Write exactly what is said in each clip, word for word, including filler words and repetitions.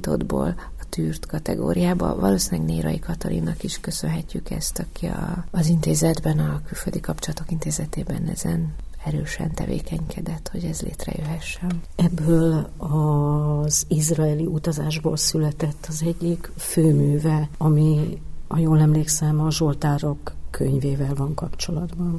métodból a tűrt kategóriába. Valószínűleg Nérai Katalinnak is köszönhetjük ezt, aki a, az intézetben, a Külföldi Kapcsolatok Intézetében ezen erősen tevékenykedett, hogy ez létrejöhessen. Ebből az izraeli utazásból született az egyik főműve, ami, ha jól emlékszem, a Zsoltárok könyvével van kapcsolatban.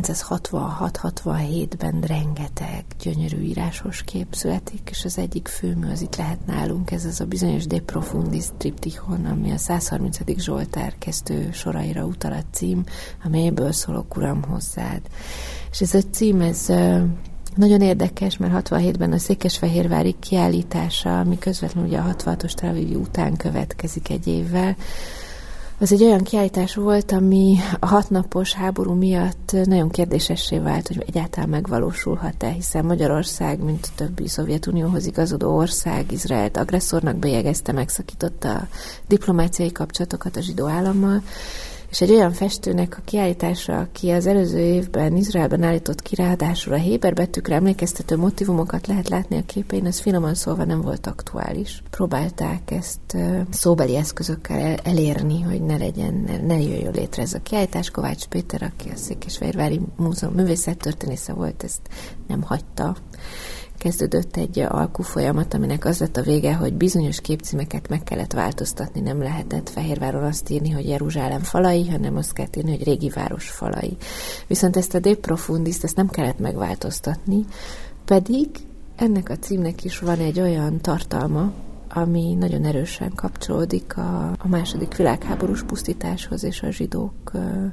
ezerkilencszázhatvanhat-hatvanhétben rengeteg gyönyörű írásos kép születik, és az egyik főmű az itt lehet nálunk, ez az a bizonyos De Profundis triptychon, ami a százharmincadik Zsoltár kezdő soraira utal a cím, amelyből szólok, Uram, hozzád. És ez a cím, ez nagyon érdekes, mert hatvanhétben a székesfehérvári kiállítása, ami közvetlenül ugye a hatvanhatos Tel Avivi után következik egy évvel, az egy olyan kiállítás volt, ami a hatnapos háború miatt nagyon kérdésessé vált, hogy egyáltalán megvalósulhat-e, hiszen Magyarország, mint a többi Szovjetunióhoz igazodó ország, Izraelt agresszornak bélyegezte, megszakította a diplomáciai kapcsolatokat a zsidó állammal, és egy olyan festőnek a kiállítása, aki az előző évben Izraelben állított ki, ráadásul a héber betűkre emlékeztető motivumokat lehet látni a képein, az finoman szólva nem volt aktuális. Próbálták ezt szóbeli eszközökkel elérni, hogy ne legyen, ne, ne jöjjön létre ez a kiállítás. Kovács Péter, aki a Székesfehérvári Múzeum művészettörténésze volt, ezt nem hagyta. Kezdődött egy alkufolyamat, aminek az lett a vége, hogy bizonyos képcímeket meg kellett változtatni, nem lehetett Fehérváron azt írni, hogy Jeruzsálem falai, hanem azt kellett írni, hogy régi város falai. Viszont ezt a De Profundist, ezt nem kellett megváltoztatni, pedig ennek a címnek is van egy olyan tartalma, ami nagyon erősen kapcsolódik a, a második világháborús pusztításhoz és a zsidók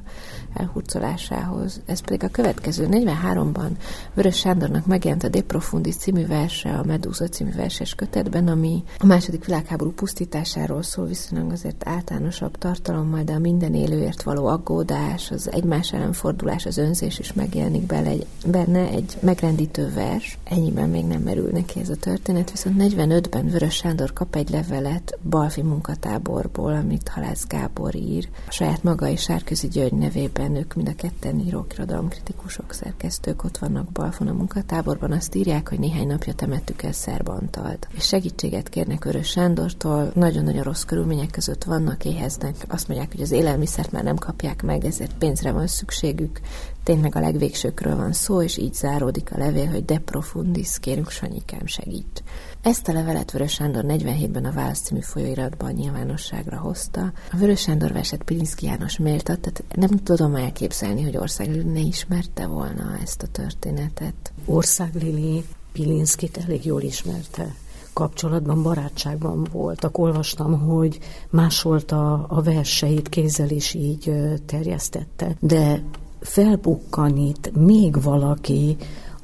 elhurcolásához. Ez pedig a következő. negyvenháromban Vörös Sándornak megjelent a De Profundis című verse, a Medúza című verses kötetben, ami a második világháború pusztításáról szól, viszonylag azért általánosabb tartalommal, de a minden élőért való aggódás, az egymás ellen fordulás, az önzés is megjelenik bele, benne egy megrendítő vers. Ennyiben még nem merül neki ez a történet, viszont negyvenötben Vörös Sándor kap egy levelet Balfi munkatáborból, amit Halász Gábor ír. A saját maga és Sárközi György nevében, ők mind a ketten írók, irodalomkritikusok, szerkesztők ott vannak Balfon a munkatáborban, azt írják, hogy néhány napja temettük el Szerb Antalt. És segítséget kérnek Vörös Sándortól, nagyon-nagyon rossz körülmények között vannak, éheznek, azt mondják, hogy az élelmiszert már nem kapják meg, ezért pénzre van szükségük, tényleg a legvégsőkről van szó, és így záródik a levél, hogy De Profundis, kérünk Sanyikám, segíts. Ezt a levelet Vörös Sándor negyvenhétben a Válasz című folyóiratban nyilvánosságra hozta. A Vörös Sándor verset Pilinszky János méltat, tehát nem tudom elképzelni, hogy Ország Lili ne ismerte volna ezt a történetet. Ország Lili Pilinszkyt elég jól ismerte. Kapcsolatban, barátságban voltak. Olvastam, hogy másolta a verseit, kézzel is így terjesztette. De felbukkan itt még valaki,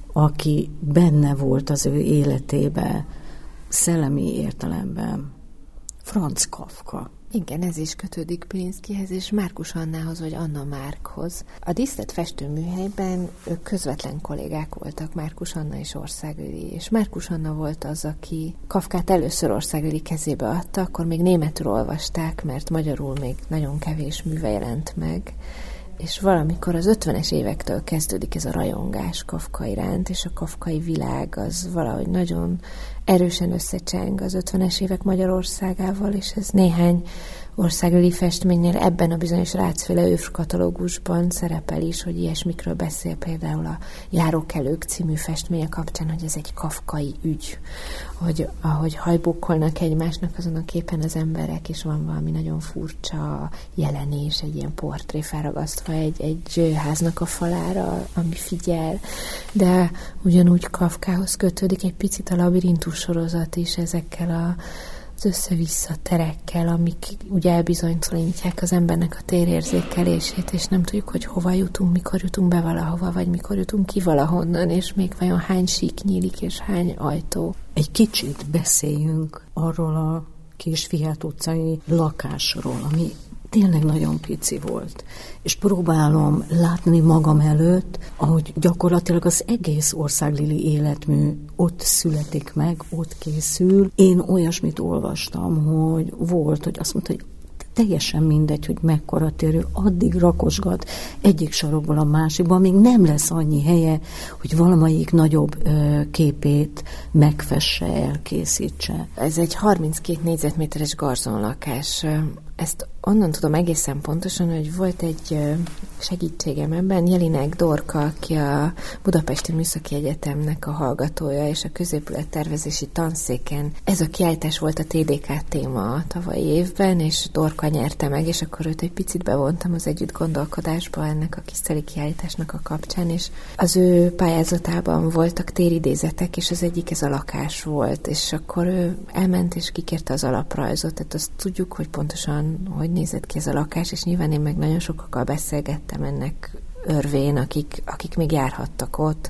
aki benne volt az ő életébe, szellemi értelemben. Franz Kafka. Igen, ez is kötődik Pilinszkyhez és Márkus Annához, vagy Anna Márkhoz. A Díszlet festőműhelyben ők közvetlen kollégák voltak, Márkus Anna és Ország Lili, és Márkus Anna volt az, aki Kafkát először Ország Lili kezébe adta, akkor még németül olvasták, mert magyarul még nagyon kevés műve jelent meg, és valamikor az ötvenes évektől kezdődik ez a rajongás Kafka iránt, és a kafkai világ az valahogy nagyon erősen összecseng az ötvenes évek Magyarországával, és ez néhány országbeli festménnyel ebben a bizonyos Ráczféle ős katalógusban szerepel is, hogy ilyesmikről beszél, például a Járókelők című festménye kapcsán, hogy ez egy kafkai ügy, hogy ahogy hajbókolnak egymásnak azon a képen az emberek, és van valami nagyon furcsa jelenés, egy ilyen portré felragasztva egy, egy háznak a falára, ami figyel, de ugyanúgy Kafkához kötődik egy picit a Labirintus sorozat is ezekkel a az össze-vissza terekkel, amik ugye elbizonytalanítják az embernek a térérzékelését, és nem tudjuk, hogy hova jutunk, mikor jutunk be valahova, vagy mikor jutunk ki valahonnan, és még vajon hány sík nyílik, és hány ajtó. Egy kicsit beszéljünk arról a Kis-Fiát utcai lakásról, ami tényleg nagyon pici volt. És próbálom látni magam előtt, ahogy gyakorlatilag az egész Ország Lili életmű ott születik meg, ott készül. Én olyasmit olvastam, hogy volt, hogy azt mondta, hogy teljesen mindegy, hogy mekkora térő, addig rakosgat egyik sarokból a másikba, még nem lesz annyi helye, hogy valamelyik nagyobb ö, képét megfesse, elkészítse. Ez egy harminckét négyzetméteres garzonlakás. Ezt onnan tudom egészen pontosan, hogy volt egy segítségem ebben, Jelinek Dorka, aki a Budapesti Műszaki Egyetemnek a hallgatója, és a középülettervezési tanszéken. Ez a kiállítás volt a té dé ká téma a tavalyi évben, és Dorka nyerte meg, és akkor őt egy picit bevontam az együtt gondolkodásba ennek a Kiszteli kiállításnak a kapcsán, és az ő pályázatában voltak téridézetek, és az egyik ez a lakás volt, és akkor ő elment és kikérte az alaprajzot, tehát azt tudjuk, hogy pontosan hogy nézett ki ez a lakás, és nyilván én meg nagyon sokakkal beszélgettem ennek örvén, akik, akik még járhattak ott.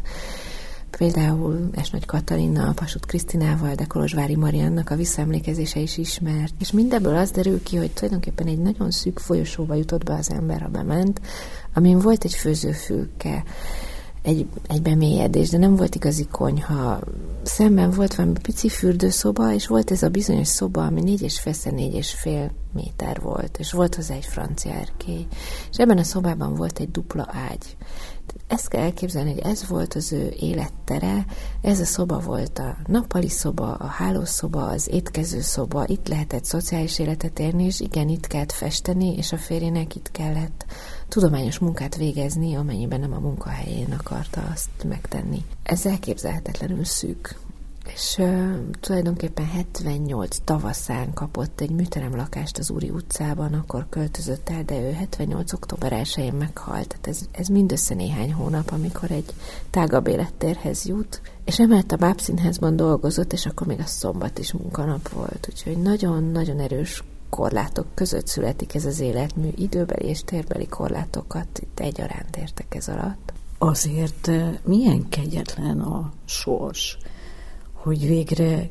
Például Esnagy Katalina, Passuth Krisztinával, de Kolozsvári Mariannak a visszaemlékezése is ismert. És mindebből az derül ki, hogy tulajdonképpen egy nagyon szűk folyosóba jutott be az ember, ha bement, amin volt egy főzőfülke, egy, egy bemélyedés, de nem volt igazi konyha. Szemben volt valami pici fürdőszoba, és volt ez a bizonyos szoba, ami négy és fél négy és fél méter volt, és volt hozzá egy francia erkély. És ebben a szobában volt egy dupla ágy. Ezt kell elképzelni, hogy ez volt az ő élettere, ez a szoba volt a nappali szoba, a hálószoba, az étkező szoba, itt lehetett szociális életet élni, és igen, itt kellett festeni, és a férjének itt kellett tudományos munkát végezni, amennyiben nem a munkahelyén akarta azt megtenni. Ez elképzelhetetlenül szűk. És uh, tulajdonképpen hetvennyolc tavaszán kapott egy műteremlakást az Úri utcában, akkor költözött el, de ő hetvennyolc október elsején meghalt. Tehát ez, ez mindössze néhány hónap, amikor egy tágabb élettérhez jut. És emellett a Bábszínházban dolgozott, és akkor még a szombat is munkanap volt. Úgyhogy nagyon-nagyon erős korlátok között születik ez az életmű, időbeli és térbeli korlátokat itt egyaránt értek ez alatt. Azért milyen kegyetlen a sors, hogy végre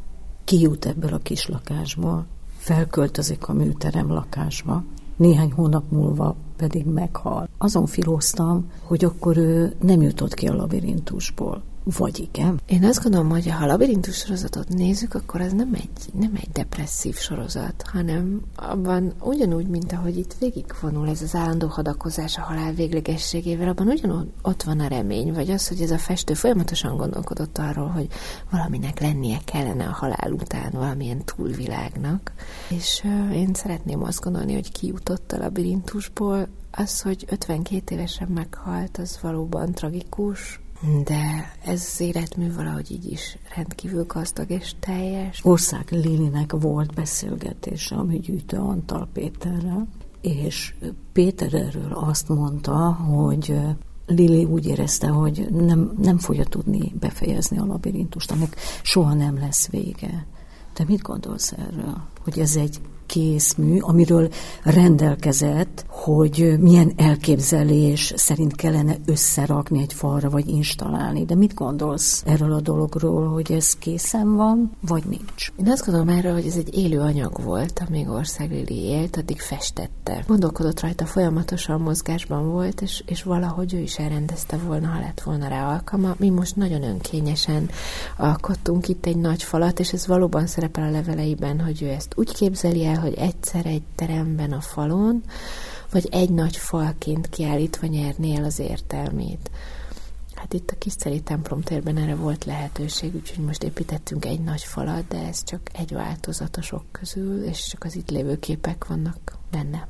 kijut ebből a kis lakásból, felköltözik a műterem lakásba, néhány hónap múlva pedig meghal. Azon filóztam, hogy akkor ő nem jutott ki a labirintusból. Vagy igen? Én azt gondolom, hogy ha a labirintus sorozatot nézzük, akkor az nem egy, nem egy depresszív sorozat, hanem abban ugyanúgy, mint ahogy itt végigvonul ez az állandó hadakozás a halál véglegességével, abban ugyanúgy ott van a remény, vagy az, hogy ez a festő folyamatosan gondolkodott arról, hogy valaminek lennie kellene a halál után, valamilyen túlvilágnak. És uh, én szeretném azt gondolni, hogy kijutott a labirintusból. Az, hogy ötvenkét évesen meghalt, az valóban tragikus, de ez az életmű valahogy így is rendkívül gazdag és teljes. Ország Lilinek volt beszélgetése a műgyűjtő Antal Péterrel, és Péter erről azt mondta, hogy Lili úgy érezte, hogy nem, nem fogja tudni befejezni a labirintust, annak soha nem lesz vége. Te mit gondolsz erről? Hogy ez egy készmű, amiről rendelkezett, hogy milyen elképzelés szerint kellene összerakni egy falra, vagy installálni. De mit gondolsz erről a dologról, hogy ez készen van, vagy nincs? Én azt gondolom erről, hogy ez egy élő anyag volt, amíg Ország Lili élt, addig festette. Gondolkodott rajta, folyamatosan mozgásban volt, és, és valahogy ő is elrendezte volna, ha lett volna rá alkalma. Mi most nagyon önkényesen alkottunk itt egy nagy falat, és ez valóban szerepel a leveleiben, hogy ő ezt úgy képzeli el, hogy egyszer egy teremben a falon, vagy egy nagy falként kiállítva nyerné el az értelmét. Hát itt a Kiszteli templomtérben erre volt lehetőség, úgyhogy most építettünk egy nagy falat, de ez csak egy változat a sok közül, és csak az itt lévő képek vannak benne.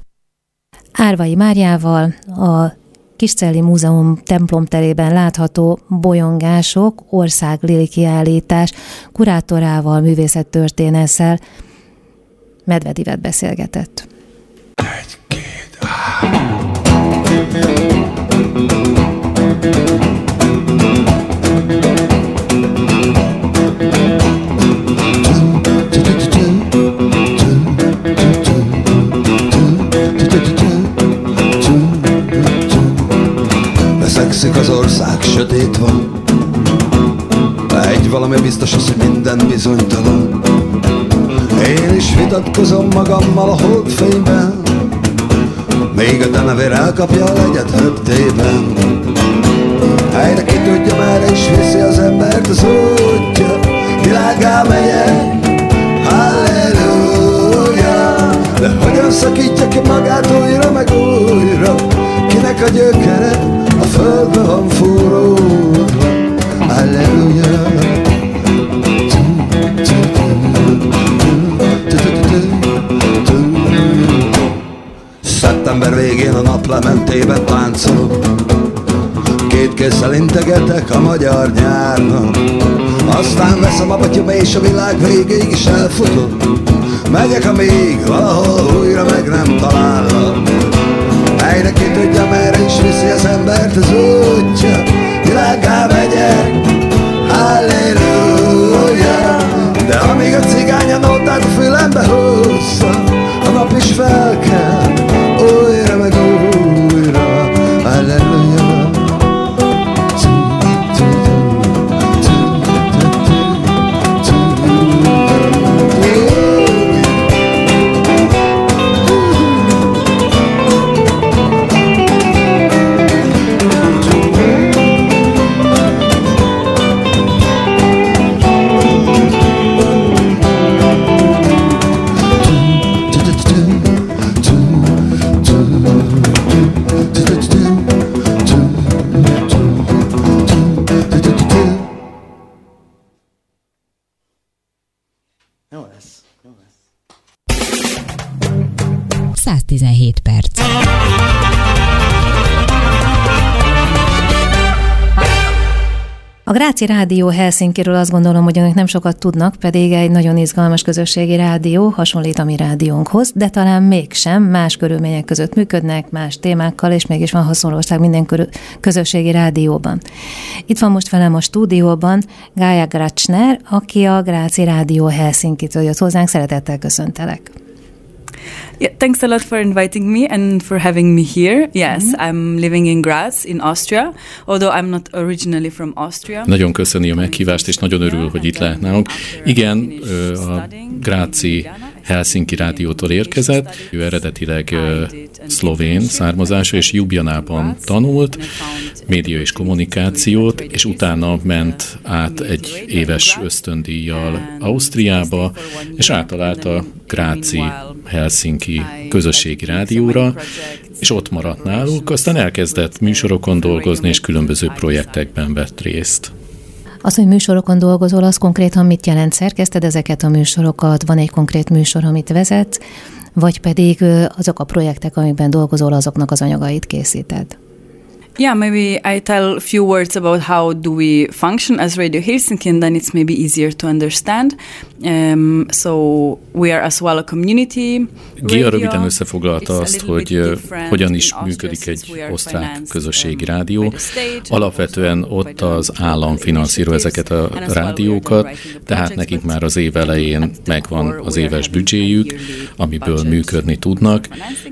Árvai Máriával a Kiszteli Múzeum templomterében látható bolyongások, Ország Lili kiállítás kurátorával, művészettörténésszel Medvedivet beszélgetett. Egy, két, á. Leszekszik az ország, sötét van. Egy valami biztos az, hogy minden bizonytalan. Én is vitatkozom magammal a holdfényben, még a denevér elkapja a legyet höptében. Helyre ki tudja, merre is viszi az embert az útja, világgá megyek, halleluja. De hogyan szakít December végén a naplementében táncolok, két kézzel integetek a magyar nyárnak. Aztán veszem a batyom és a világ végéig is elfutok, megyek, amíg valahol újra meg nem talállak. Helyre ki tudja, merre is viszi az embert az útja, világgá megyek, halleluja. De amíg a cigány a nótát a fülembe húzza, a nap is fel kell, újra meg újra, halleluja. száz tizenhét perc. A Gráci Rádió Helsinkiről azt gondolom, hogy önök nem sokat tudnak, pedig egy nagyon izgalmas közösségi rádió, hasonlít a mi rádiónkhoz, de talán mégsem, más körülmények között működnek, más témákkal, és mégis van hasonlóság minden körül, közösségi rádióban. Itt van most velem a stúdióban Gaia Grachner, aki a Gráci Rádió Helsinkitől jött hozzánk, szeretettel köszöntelek. Yeah, thanks a lot for inviting me and for having me here. Yes, mm-hmm. I'm living in Graz, in Austria, although I'm not originally from Austria. Nagyon köszöni a meghívást, és nagyon örül, hogy itt lehet nálunk. Igen, a Gráci Helsinki rádiótól érkezett. Ő eredetileg szlovén származású, és Ljubljanában tanult média és kommunikációt, és utána ment át egy éves ösztöndíjjal Ausztriába, és áttalált a Gráci Helsinki közösségi rádióra, és ott maradt náluk, aztán elkezdett műsorokon dolgozni, és különböző projektekben vett részt. Az, hogy műsorokon dolgozol, az konkrétan mit jelent? Szerkeszted ezeket a műsorokat? Van egy konkrét műsor, amit vezetsz? Vagy pedig azok a projektek, amikben dolgozol, azoknak az anyagait készíted? Yeah, maybe I tell a few words about how do we function as Radio Helsinki, and then it's maybe easier to understand. Um, so we are as well a community. Gia röviden összefoglalta azt, hogy hogyan is működik egy osztrák közösségi rádió. Alapvetően ott az állam finanszírozza ezeket a rádiókat, tehát nekik már az év elején megvan az éves büdzséjük, amiből működni tudnak.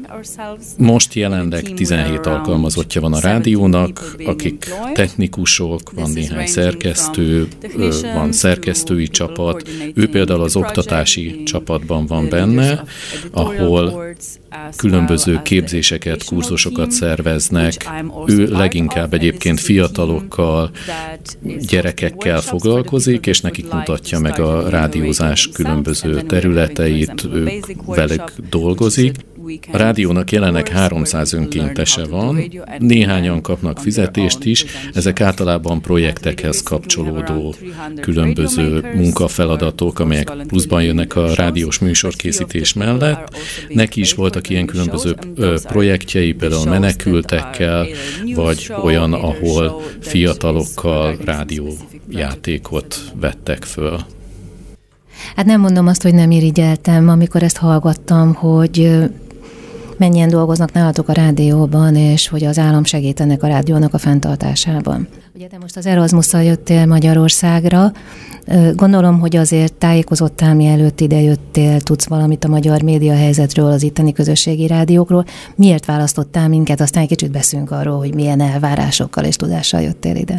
Most jelenleg tizenhét alkalmazottja van a rádió, akik technikusok, van néhány szerkesztő, van szerkesztői csapat, ő például az oktatási csapatban van benne, ahol különböző képzéseket, kurzusokat szerveznek. Ő leginkább egyébként fiatalokkal, gyerekekkel foglalkozik, és nekik mutatja meg a rádiózás különböző területeit, ők velük dolgozik. A rádiónak jelenleg háromszáz önkéntese van, néhányan kapnak fizetést is, ezek általában projektekhez kapcsolódó különböző munkafeladatok, amelyek pluszban jönnek a rádiós műsorkészítés mellett. Neki is voltak ilyen különböző projektjei, például menekültekkel, vagy olyan, ahol fiatalokkal rádiójátékot vettek föl. Hát nem mondom azt, hogy nem irigyeltem, amikor ezt hallgattam, hogy mennyien dolgoznak nálatok a rádióban, és hogy az állam segít ennek a rádiónak a fenntartásában. Ugye te most az Erasmusszal jöttél Magyarországra, gondolom, hogy azért tájékozottál, mielőtt ide jöttél, tudsz valamit a magyar média helyzetről, az itteni közösségi rádiókról. Miért választottál minket? Aztán egy kicsit beszélünk arról, hogy milyen elvárásokkal és tudással jöttél ide.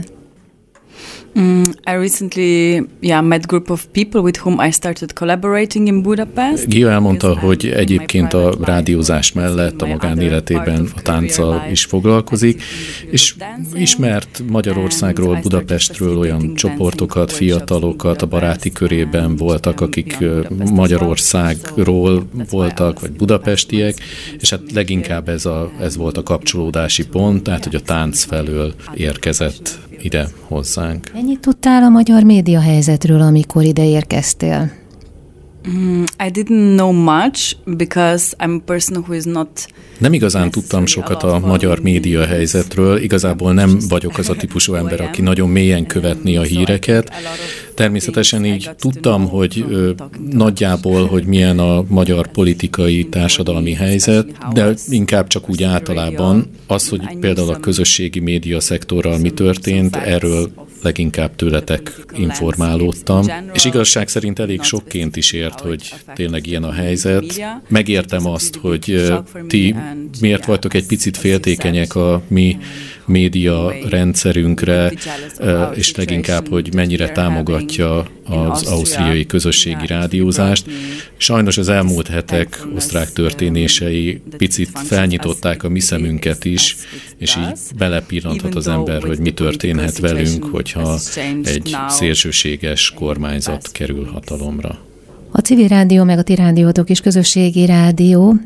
Mm, I recently yeah, met group of people with whom I started collaborating in Budapest. Gia elmondta, hogy egyébként a rádiózás mellett a magánéletében a tánccal is foglalkozik, és ismert Magyarországról, Budapestről olyan csoportokat, fiatalokat a baráti körében voltak, akik Magyarországról voltak, vagy budapestiek, és hát leginkább ez, a, ez volt a kapcsolódási pont, tehát hogy a tánc felől érkezett ide hozzánk. Mennyit tudtál a magyar média helyzetről, amikor ide érkeztél? Mm, I didn't know much because I'm a person who is not. Nem igazán tudtam sokat a magyar média helyzetről, igazából nem vagyok az a típusú ember, aki nagyon mélyen követni a híreket. Természetesen így tudtam, hogy ö, nagyjából, hogy milyen a magyar politikai, társadalmi helyzet, de inkább csak úgy általában az, hogy például a közösségi média szektorral mi történt, erről leginkább tőletek informálódtam, és igazság szerint elég sokként is ért, hogy tényleg ilyen a helyzet. Megértem azt, hogy ti miért vagytok egy picit féltékenyek a mi média rendszerünkre, és leginkább, hogy mennyire támogatja az ausztriai közösségi rádiózást. Sajnos az elmúlt hetek osztrák történései picit felnyitották a mi szemünket is, és így belepillanthat az ember, hogy mi történhet velünk, hogyha egy szélsőséges kormányzat kerül hatalomra. A civil rádió meg a ti rádiótok is közösségi rádió.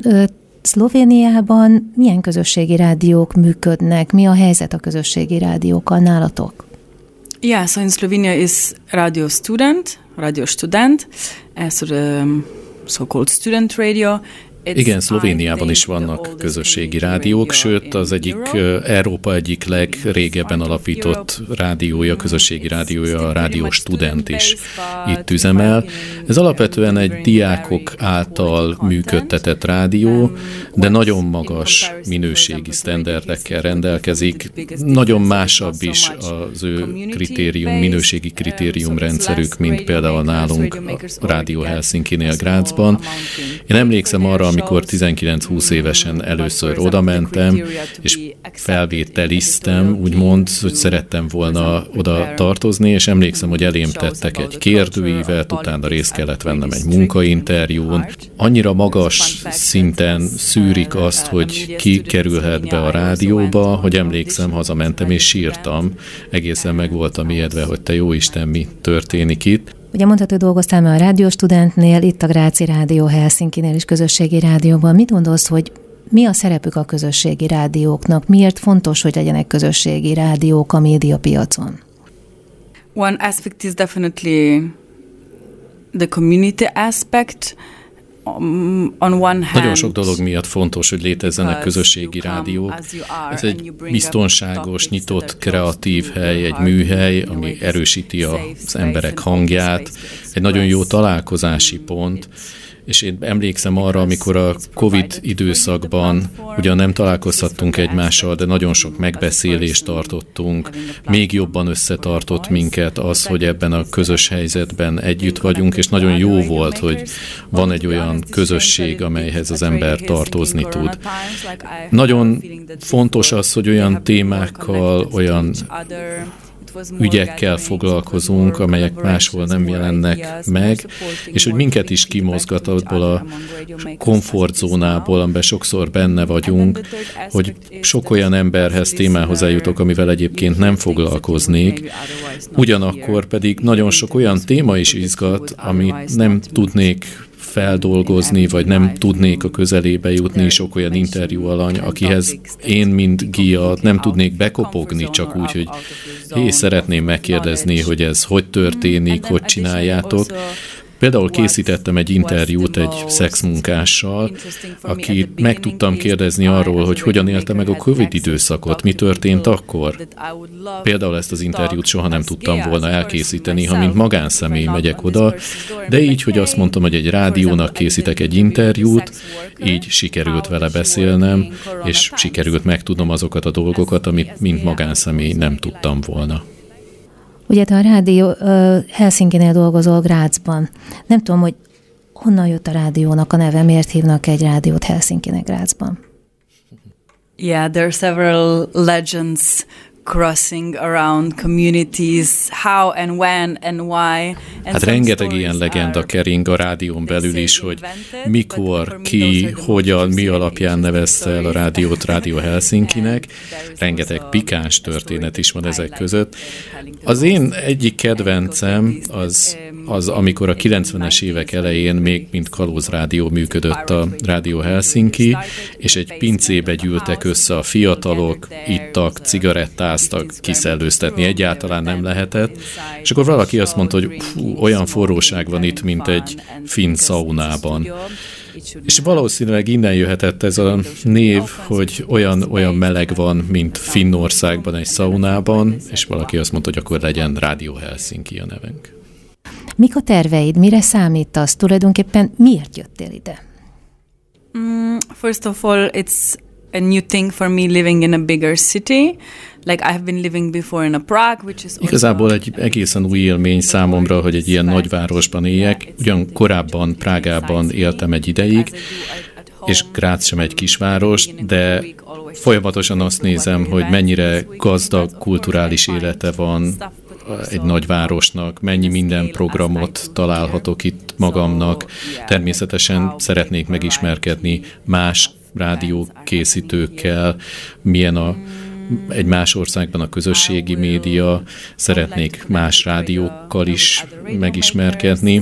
Szlovéniában milyen közösségi rádiók működnek? Mi a helyzet a közösségi rádiókkal nálatok? Yeah, so in Slovenia is Radio Student, Radio Student, as the so-called student radio. Igen, Szlovéniában is vannak közösségi rádiók, sőt az egyik Európa egyik legrégebben alapított rádiója, közösségi rádiója, a Radio Student is itt üzemel. Ez alapvetően egy diákok által működtetett rádió, de nagyon magas minőségi sztenderdekkel rendelkezik. Nagyon másabb is az ő kritérium, minőségi kritériumrendszerük, mint például nálunk a Rádió Helsinkinél Grazban. Én emlékszem arra, amikor tizenkilenc-húsz évesen először oda mentem, és felvételiztem, úgymond, hogy szerettem volna oda tartozni, és emlékszem, hogy elém tettek egy kérdőívet, utána részt kellett vennem egy munkainterjún. Annyira magas szinten szűrik azt, hogy ki kerülhet be a rádióba, hogy emlékszem, hazamentem és sírtam. Egészen meg voltam ijedve, hogy te jóisten, mi történik itt. Ugye mondhatod, dolgoztál már a Rádió Studentnél, itt a Gráci Rádió Helsinkinél is közösségi rádióban. Mit gondolsz, hogy mi a szerepük a közösségi rádióknak? Miért fontos, hogy legyenek közösségi rádiók a médiapiacon? One aspect is definitely the community aspect. Nagyon sok dolog miatt fontos, hogy létezzenek közösségi rádiók. Ez egy biztonságos, nyitott, kreatív hely, egy műhely, ami erősíti az emberek hangját, egy nagyon jó találkozási pont. És én emlékszem arra, amikor a Covid időszakban ugyan nem találkozhattunk egymással, de nagyon sok megbeszélést tartottunk, még jobban összetartott minket az, hogy ebben a közös helyzetben együtt vagyunk, és nagyon jó volt, hogy van egy olyan közösség, amelyhez az ember tartozni tud. Nagyon fontos az, hogy olyan témákkal, olyan ügyekkel foglalkozunk, amelyek máshol nem jelennek meg, és hogy minket is kimozgat abból a komfortzónából, amiben sokszor benne vagyunk, hogy sok olyan emberhez, témához eljutok, amivel egyébként nem foglalkoznék, ugyanakkor pedig nagyon sok olyan téma is izgat, amit nem tudnék feldolgozni, vagy nem tudnék a közelébe jutni, sok olyan interjú alany, akihez én, mint Gia, nem tudnék bekopogni, csak úgy, hogy hé, szeretném megkérdezni, hogy ez hogy történik, hogy csináljátok. Például készítettem egy interjút egy szexmunkással, akit meg tudtam kérdezni arról, hogy hogyan élte meg a Covid időszakot, mi történt akkor. Például ezt az interjút soha nem tudtam volna elkészíteni, ha mint magánszemély megyek oda, de így, hogy azt mondtam, hogy egy rádiónak készítek egy interjút, így sikerült vele beszélnem, és sikerült megtudnom azokat a dolgokat, amit mint magánszemély nem tudtam volna. Ugye te a rádió uh, Helsinkinél dolgozol Grazban. Nem tudom, hogy honnan jött a rádiónak a neve, miért hívnak egy rádiót Helsinkinek Grazban? Yeah, there are several legends crossing around communities, how and when and why. And hát rengeteg ilyen legenda kering a rádión belül is, hogy mikor, ki, hogyan, mi alapján nevezte el a rádiót Rádió Helsinkinek. Rengeteg pikáns történet is van ezek között. Az én egyik kedvencem az, az amikor a kilencvenes évek elején még mint kalózrádió működött a Rádió Helsinki, és egy pincébe gyűltek össze a fiatalok, ittak, cigarettáztak, magyaráztak, kiszellőztetni egyáltalán nem lehetett. És akkor valaki azt mondta, hogy fú, olyan forróság van itt, mint egy finn szaunában. És valószínűleg innen jöhetett ez a név, hogy olyan, olyan meleg van, mint Finnországban egy szaunában, és valaki azt mondta, hogy akkor legyen Rádió Helsinki a nevünk. Mik a terveid? Mire számítasz? Tulajdonképpen miért jöttél ide? Mm, first of all, it's a new thing for me living in a bigger city. Like I have been living before in a Prague, which is Igazából egy egészen új élmény számomra, hogy egy ilyen nagyvárosban éljek. Ugyan korábban Prágában éltem egy ideig, és Grác sem egy kisváros, de folyamatosan azt nézem, hogy mennyire gazdag kulturális élete van egy nagyvárosnak, mennyi minden programot találhatok itt magamnak. Természetesen szeretnék megismerkedni más rádiókészítőkkel, milyen a, egy más országban a közösségi média, szeretnék más rádiókkal is megismerkedni,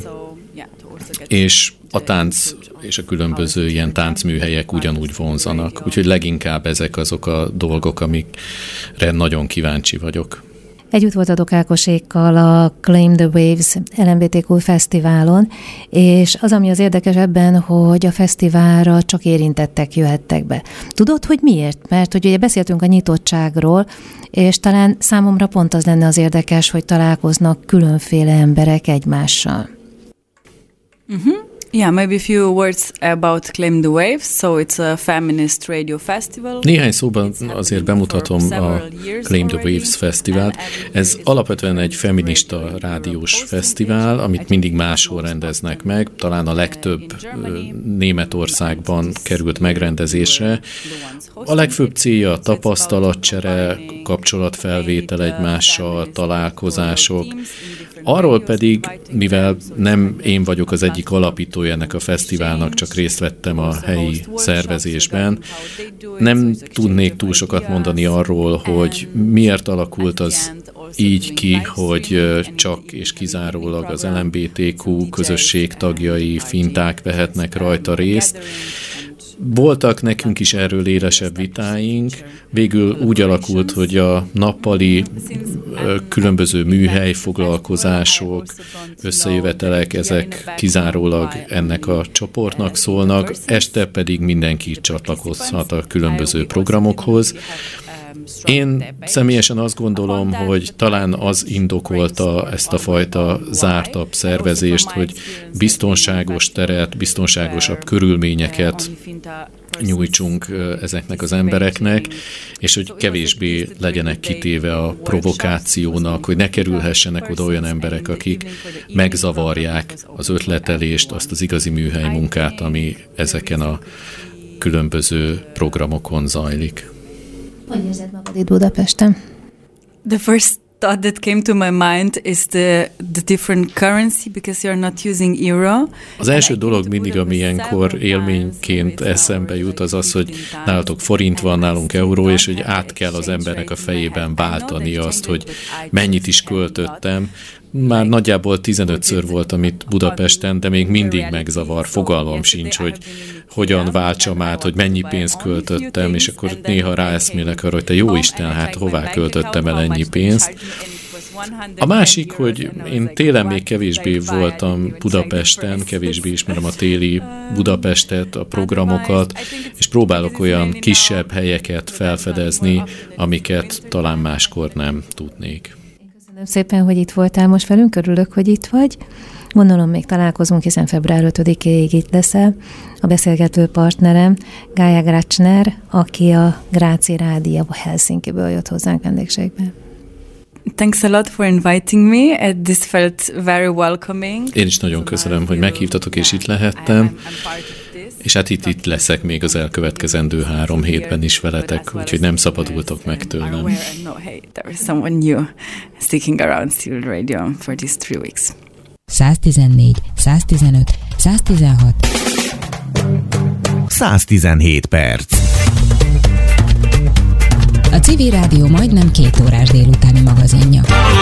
és a tánc és a különböző ilyen táncműhelyek ugyanúgy vonzanak. Úgyhogy leginkább ezek azok a dolgok, amikre nagyon kíváncsi vagyok. Együtt voltatok Ákosékkal a Claim the Waves el em bé té kú fesztiválon, és az, ami az érdekes ebben, hogy a fesztiválra csak érintettek jöhettek be. Tudod, hogy miért? Mert hogy ugye beszéltünk a nyitottságról, és talán számomra pont az lenne az érdekes, hogy találkoznak különféle emberek egymással. Mhm. Yeah, maybe a few words about Claim the Waves. So it's a feminist radio festival. Néhány szóban azért bemutatom a Claim the Waves fesztivált. Ez alapvetően egy feminista rádiós fesztivál, amit mindig máshol rendeznek meg. Talán a legtöbb Németországban került megrendezésre. A legfőbb célja a tapasztalatcsere, kapcsolatfelvétel egymással, találkozások. Arról pedig, mivel nem én vagyok az egyik alapítója ennek a fesztiválnak, csak részt vettem a helyi szervezésben, nem tudnék túl sokat mondani arról, hogy miért alakult az így ki, hogy csak és kizárólag az el em bé té kú közösség tagjai, finták vehetnek rajta részt. Voltak nekünk is erről élesebb vitáink. Végül úgy alakult, hogy a nappali különböző műhely foglalkozások, összejövetelek, ezek kizárólag ennek a csoportnak szólnak, este pedig mindenki csatlakozhat a különböző programokhoz. Én személyesen azt gondolom, hogy talán az indokolta ezt a fajta zártabb szervezést, hogy biztonságos teret, biztonságosabb körülményeket nyújtsunk ezeknek az embereknek, és hogy kevésbé legyenek kitéve a provokációnak, hogy ne kerülhessenek oda olyan emberek, akik megzavarják az ötletelést, azt az igazi műhely munkát, ami ezeken a különböző programokon zajlik. Hogy érzed magad itt Budapesten? The first thought that came to my mind is the the different currency, because you're not using euro. Az első dolog mindig, ami ilyenkor élményként eszembe jut, az az, hogy nálatok forint van, nálunk euró, és hogy át kell az embernek a fejében váltani azt, hogy mennyit is költöttem. Már nagyjából tizenötször voltam itt Budapesten, de még mindig megzavar, fogalmam sincs, hogy hogyan váltsam át, hogy mennyi pénzt költöttem, és akkor néha ráeszmélek arra, hogy te jó Isten, hát hová költöttem el ennyi pénzt. A másik, hogy én télen még kevésbé voltam Budapesten, kevésbé ismerem a téli Budapestet, a programokat, és próbálok olyan kisebb helyeket felfedezni, amiket talán máskor nem tudnék. Köszönöm szépen, hogy itt voltál most velünk, örülök, hogy itt vagy. Gondolom még találkozunk, hiszen február ötödikéig itt leszel. A beszélgető partnerem Gája Grácsner, aki a Gráci Rádió Helsinkiből jött hozzánk vendégségbe. Thanks a lot for inviting me. This felt very welcoming. Én is nagyon köszönöm, hogy meghívtatok, és itt lehettem. És hát itt, itt leszek még az elkövetkezendő három hétben is veletek, úgyhogy nem szabadultok meg tőlem. No, hey, there is someone new sticking around Civil Radio for these three weeks. száz tizennégy, száz tizenöt, száz tizenhat száz tizenhét perc. A Civil Rádió majdnem két órás délutáni magazinja.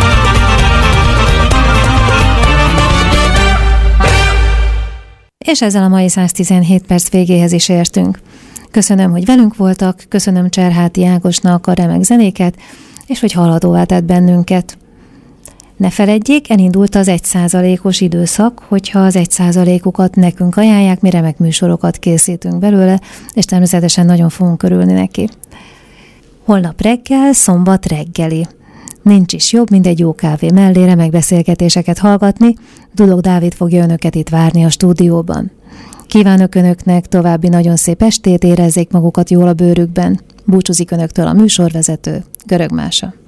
És ezzel a mai száz tizenhét perc végéhez is értünk. Köszönöm, hogy velünk voltak, köszönöm Cserháti Ágosnak a remek zenéket, és hogy hallhatóvá tett bennünket. Ne feledjék, elindult az egy százalékos időszak, hogyha az egy százalékukat nekünk ajánlják, mi remek műsorokat készítünk belőle, és természetesen nagyon fogunk örülni neki. Holnap reggel, szombat reggeli. Nincs is jobb, mint egy jó kávé mellé remek beszélgetéseket hallgatni. Dudok Dávid fogja önöket itt várni a stúdióban. Kívánok önöknek további nagyon szép estét, érezzék magukat jól a bőrükben. Búcsúzik önöktől a műsorvezető, Görög Mása.